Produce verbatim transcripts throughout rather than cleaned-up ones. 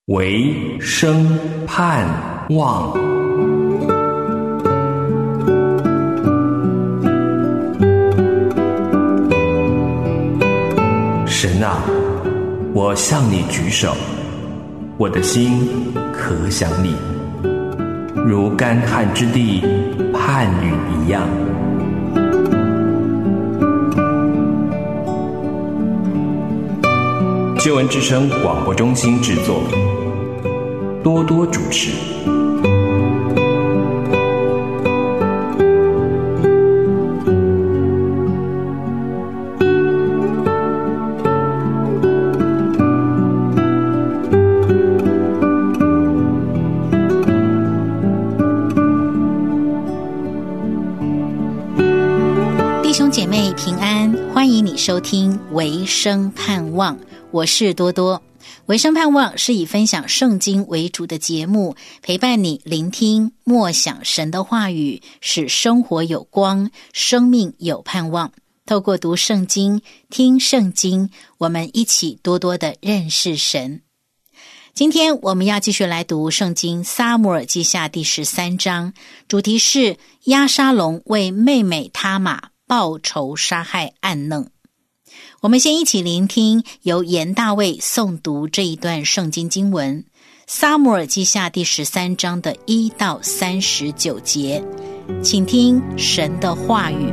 唯生盼望。神啊，我向你举手，我的心可想你，如干旱之地盼雨一样。救恩之声广播中心制作，多多主持。 弟兄姐妹平安，欢迎你收听唯生盼望，我是多多。唯生盼望是以分享圣经为主的节目，陪伴你聆听默想神的话语，使生活有光，生命有盼望。透过读圣经、听圣经，我们一起多多的认识神。今天我们要继续来读圣经撒母耳记下第十三章，主题是押沙龙为妹妹他玛报仇杀害暗嫩。我们先一起聆听由严大卫诵读这一段圣经经文，撒母耳记下第十三章的一到三十九节，请听神的话语。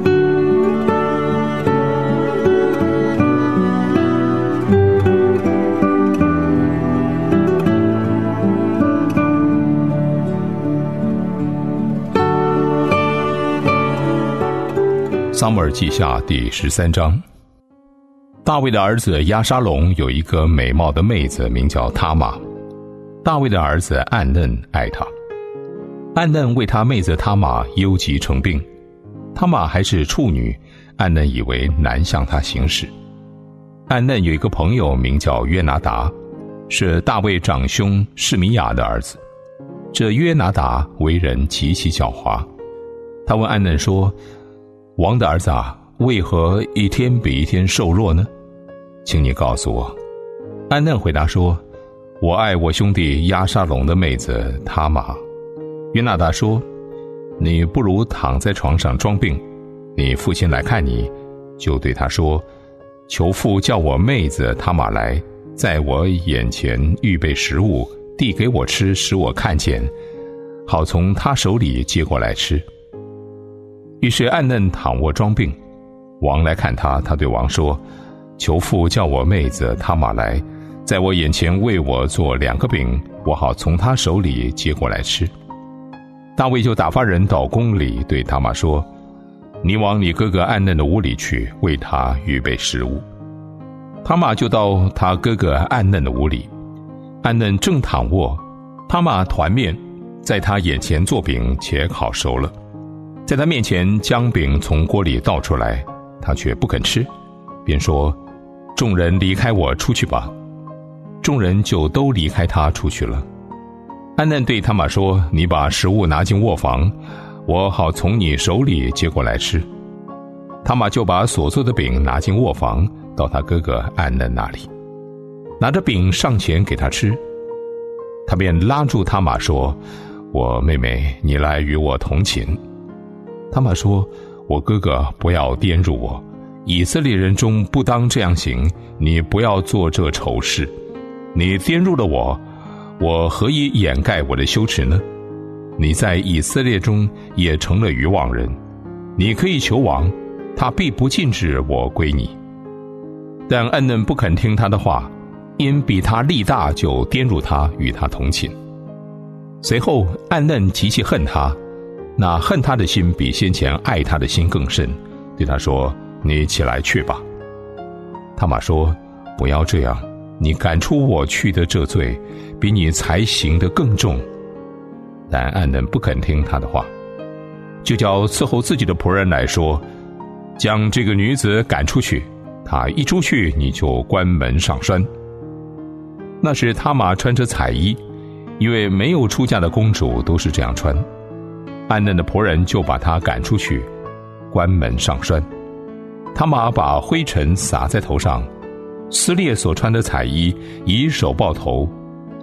撒母耳记下第十三章。大卫的儿子押沙龙有一个美貌的妹子，名叫他玛。大卫的儿子暗嫩爱她，暗嫩为他妹子他玛忧急成病。他玛还是处女，暗嫩以为难向她行事。暗嫩有一个朋友名叫约拿达，是大卫长兄示米亚的儿子。这约拿达为人极其狡猾。他问暗嫩说：王的儿子啊，为何一天比一天瘦弱呢？请你告诉我。暗嫩回答说：我爱我兄弟押沙龙的妹子他玛。约拿达说：你不如躺在床上装病，你父亲来看你，就对他说：求父叫我妹子他玛来，在我眼前预备食物，递给我吃，使我看见，好从他手里接过来吃。于是暗嫩躺卧装病，王来看他，他对王说：求父叫我妹子他玛来，在我眼前为我做两个饼，我好从他手里接过来吃。大卫就打发人到宫里，对他玛说：你往你哥哥暗嫩的屋里去，为他预备食物。他玛就到他哥哥暗嫩的屋里，暗嫩正躺卧，他玛团面在他眼前做饼，且烤熟了，在他面前将饼从锅里倒出来，他却不肯吃，便说：众人离开我出去吧。众人就都离开他出去了。暗嫩对他玛说：你把食物拿进卧房，我好从你手里接过来吃。他玛就把所做的饼拿进卧房，到他哥哥暗嫩那里，拿着饼上前给他吃。他便拉住他玛说：我妹妹，你来与我同寝。他玛说：我哥哥，不要玷辱我，以色列人中不当这样行，你不要做这丑事。你玷辱了我，我何以掩盖我的羞耻呢？你在以色列中也成了愚妄人，你可以求王，他必不禁止我归你。但暗嫩不肯听他的话，因比他力大，就玷辱他，与他同寝。随后暗嫩极其恨他，那恨他的心比先前爱他的心更甚，对他说：你起来去吧。他玛说：不要这样，你赶出我去的这罪，比你才行的更重。但暗嫩不肯听他的话，就叫伺候自己的仆人来说：将这个女子赶出去，她一出去，你就关门上栓。那时他玛穿着彩衣，因为没有出嫁的公主都是这样穿。暗嫩的仆人就把她赶出去，关门上栓。他玛把灰尘撒在头上，撕裂所穿的彩衣，以手抱头，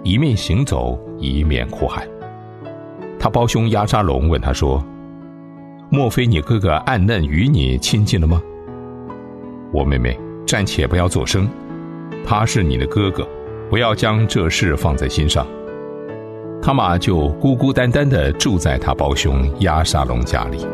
一面行走，一面哭喊。他胞兄押沙龙问他说：莫非你哥哥暗嫩与你亲近了吗？我妹妹，暂且不要作声，他是你的哥哥，不要将这事放在心上。他玛就孤孤单单地住在他胞兄押沙龙家里。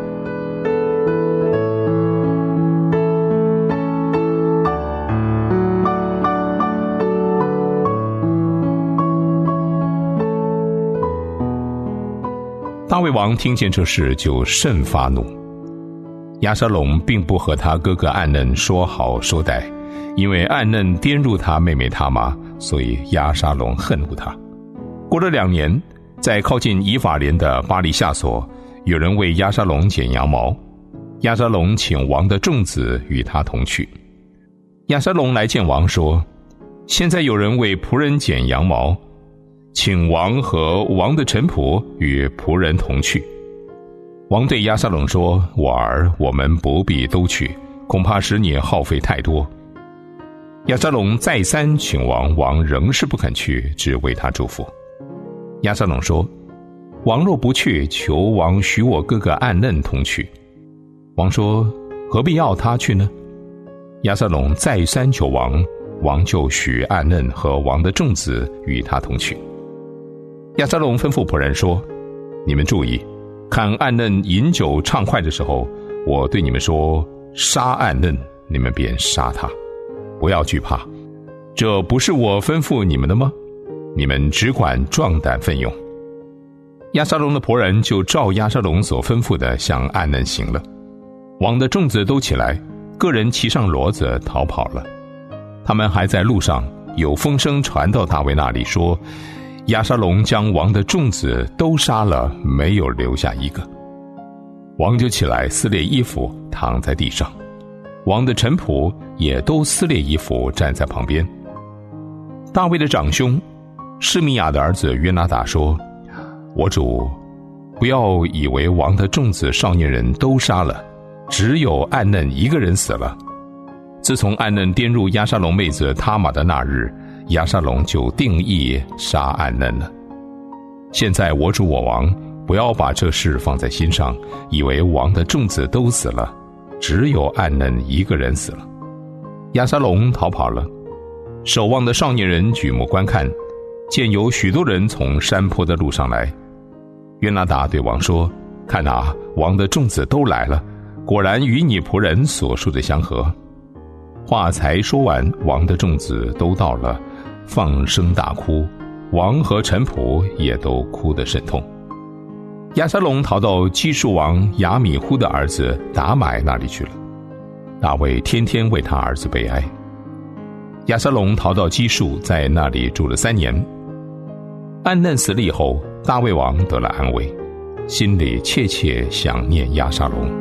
大卫王听见这事就甚发怒。押沙龙并不和他哥哥暗嫩说好说歹，因为暗嫩颠入他妹妹他玛，所以押沙龙恨恶他。过了两年，在靠近以法莲的巴黎夏所，有人为押沙龙剪羊毛，押沙龙请王的众子与他同去。押沙龙来见王说：现在有人为仆人剪羊毛，请王和王的臣仆与仆人同去。王对押沙龙说：我儿，我们不必都去，恐怕使你耗费太多。押沙龙再三请王，王仍是不肯去，只为他祝福。押沙龙说：王若不去，求王许我哥哥暗嫩同去。王说：何必要他去呢？押沙龙再三求王，王就许暗嫩和王的众子与他同去。押沙龙吩咐仆人说：你们注意，看暗嫩饮酒畅快的时候，我对你们说杀暗嫩，你们便杀他，不要惧怕。这不是我吩咐你们的吗？你们只管壮胆奋勇。押沙龙的仆人就照押沙龙所吩咐的向暗嫩行了。王的众子都起来，个人骑上骡子逃跑了。他们还在路上，有风声传到大卫那里，说押沙龙将王的众子都杀了，没有留下一个。王就起来撕裂衣服，躺在地上。王的臣仆也都撕裂衣服，站在旁边。大卫的长兄示米亚的儿子约拿达说：我主，不要以为王的众子少年人都杀了，只有暗嫩一个人死了。自从暗嫩颠入押沙龙妹子他玛的那日，押沙龙就定义杀暗嫩了。现在我主我王，不要把这事放在心上，以为王的众子都死了，只有暗嫩一个人死了。押沙龙逃跑了。守望的少年人举目观看，见有许多人从山坡的路上来。约拿达对王说：看哪，王的众子都来了，果然与你仆人所述的相合。话才说完，王的众子都到了，放声大哭，王和臣仆也都哭得甚痛。押沙龙逃到基述王亚米忽的儿子达买那里去了。大卫天天为他儿子悲哀。押沙龙逃到基述，在那里住了三年。暗嫩死了以后，大卫王得了安慰，心里切切想念押沙龙。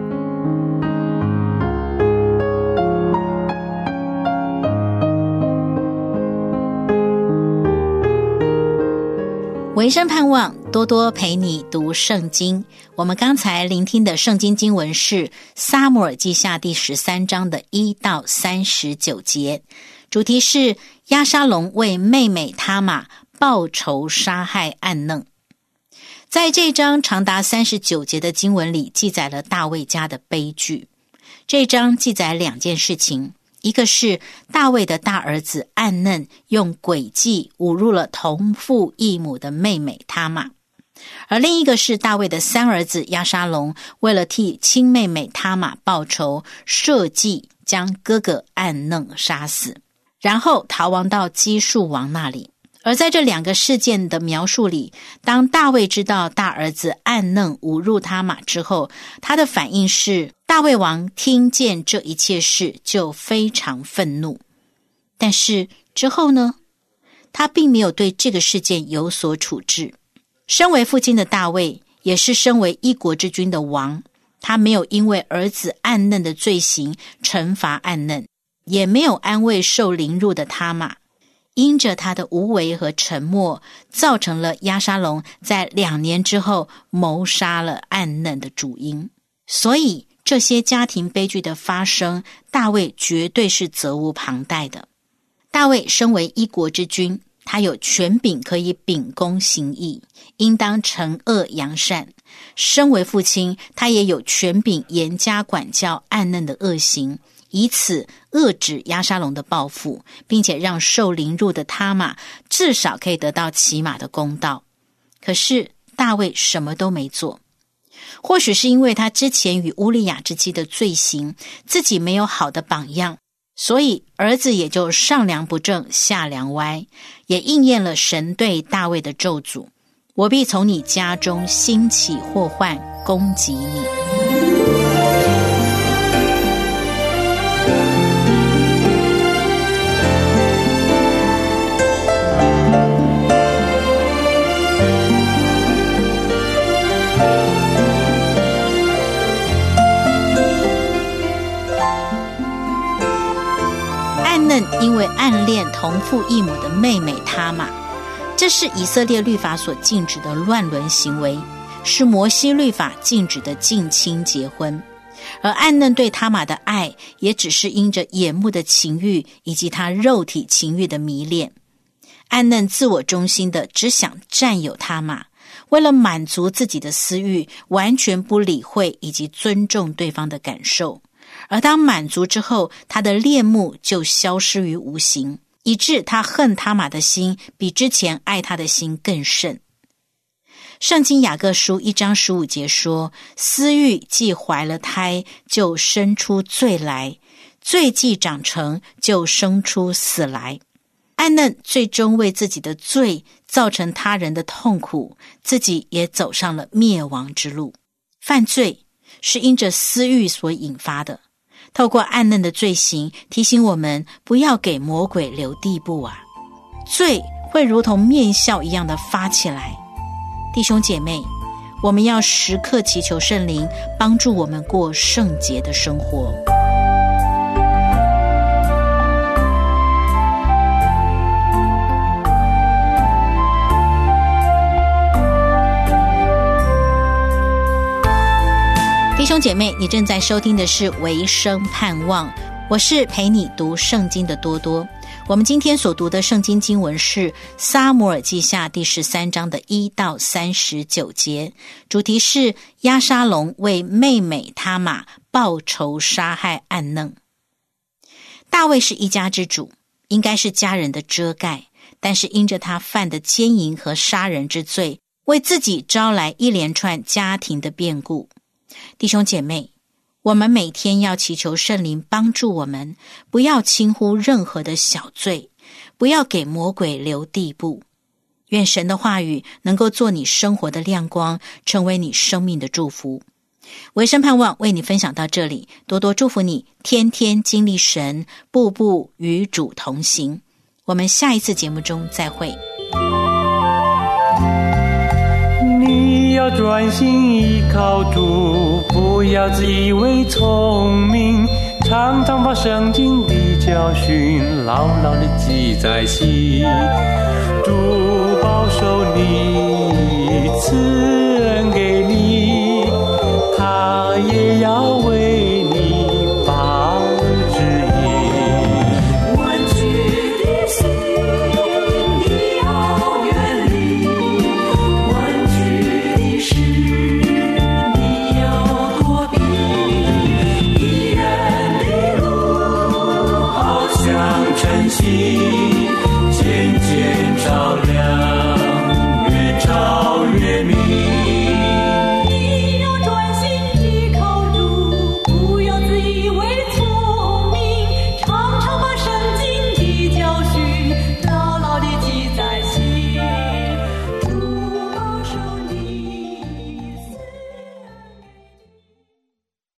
维生盼望多多陪你读圣经。我们刚才聆听的圣经经文是撒母耳记下第十三章的一到三十九节，主题是押沙龙为妹妹他玛报仇杀害暗嫩。在这章长达三十九节的经文里，记载了大卫家的悲剧。这章记载两件事情，一个是大卫的大儿子暗嫩用诡计侮辱了同父异母的妹妹他玛，而另一个是大卫的三儿子押沙龙为了替亲妹妹他玛报仇，设计将哥哥暗嫩杀死，然后逃亡到基述王那里。而在这两个事件的描述里，当大卫知道大儿子暗嫩侮辱他玛之后，他的反应是大卫王听见这一切事就非常愤怒。但是之后呢，他并没有对这个事件有所处置。身为父亲的大卫，也是身为一国之君的王，他没有因为儿子暗嫩的罪行惩罚暗嫩，也没有安慰受凌辱的他玛。因着他的无为和沉默，造成了押沙龙在两年之后谋杀了暗嫩的主因。所以这些家庭悲剧的发生，大卫绝对是责无旁贷的。大卫身为一国之君， 他有权柄可以秉公行义，应当惩恶扬善。身为父亲，他也有权柄严加管教暗嫩的恶行，以此遏止押沙龙的报复，并且让受凌辱的他玛至少可以得到起码的公道。可是大卫什么都没做，或许是因为他之前与乌利亚之妻的罪行，自己没有好的榜样，所以儿子也就上梁不正下梁歪，也应验了神对大卫的咒诅：我必从你家中兴起祸患，攻击你。暗嫩因为暗恋同父异母的妹妹他玛，这是以色列律法所禁止的乱伦行为，是摩西律法禁止的近亲结婚。而暗嫩对他玛的爱，也只是因着眼目的情欲以及他肉体情欲的迷恋。暗嫩自我中心的只想占有他玛，为了满足自己的私欲，完全不理会以及尊重对方的感受。而当满足之后，他的恋慕就消失于无形，以致他恨他玛的心比之前爱他的心更甚。圣经雅各书一章十五节说，私欲既怀了胎，就生出罪来，罪既长成，就生出死来。暗嫩最终为自己的罪造成他人的痛苦，自己也走上了灭亡之路。犯罪是因着私欲所引发的，透过暗嫩的罪行，提醒我们不要给魔鬼留地步啊！罪会如同面笑一样的发起来。弟兄姐妹，我们要时刻祈求圣灵帮助我们过圣洁的生活。弟兄姐妹，你正在收听的是维生盼望，我是陪你读圣经的多多。我们今天所读的圣经经文是撒母耳记下第十三章的一到三十九节，主题是押沙龙为妹妹他玛报仇杀害暗嫩。大卫是一家之主，应该是家人的遮盖，但是因着他犯的奸淫和杀人之罪，为自己招来一连串家庭的变故。弟兄姐妹，我们每天要祈求圣灵帮助我们，不要轻忽任何的小罪，不要给魔鬼留地步。愿神的话语能够做你生活的亮光，成为你生命的祝福。维生盼望为你分享到这里，多多祝福你，天天经历神，步步与主同行。我们下一次节目中再会。 你要专心依靠主，不要自以为聪明，常常把圣经的教训牢牢地记在心，主保守你